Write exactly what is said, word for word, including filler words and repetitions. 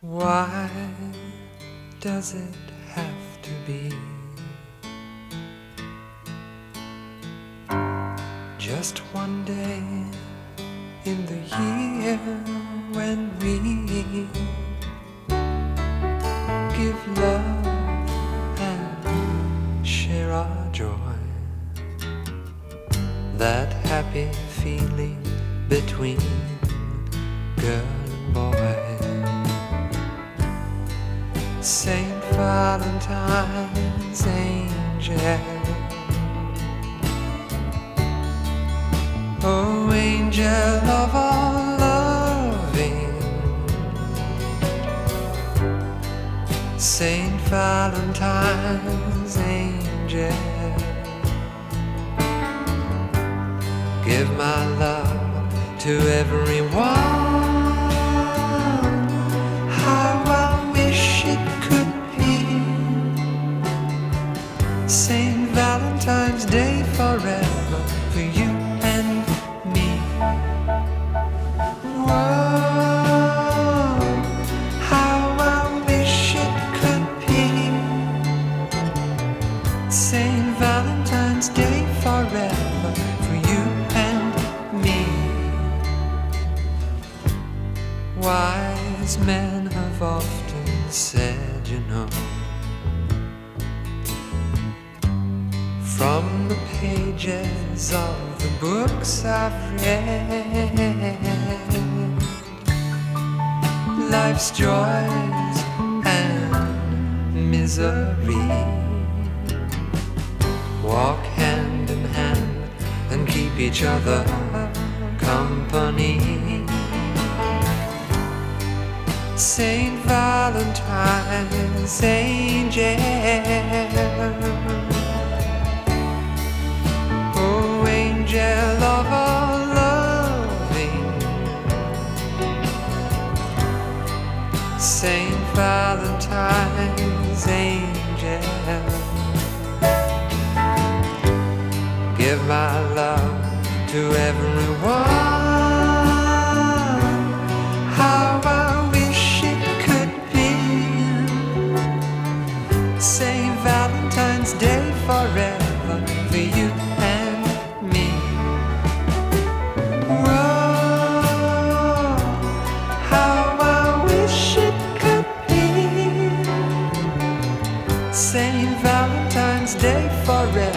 Why does it have to be just one day in the year when we give love and share our joy? That happy feeling between girl and boy. Saint Valentine's angel, oh angel of all loving, Saint Valentine's angel, give my love to everyone. Saint Valentine's Day forever for you and me. Whoa, how I wish it could be. Saint Valentine's Day forever for you and me. Wise men have often said, you know, from the pages of the books I've read, life's joys and misery walk hand in hand and keep each other company. Saint Valentine's angel, angel of all loving, Saint Valentine's angel, give my love to everyone. How I wish it could be Saint Valentine's Day forever for you and me. Saint Valentine's Day forever.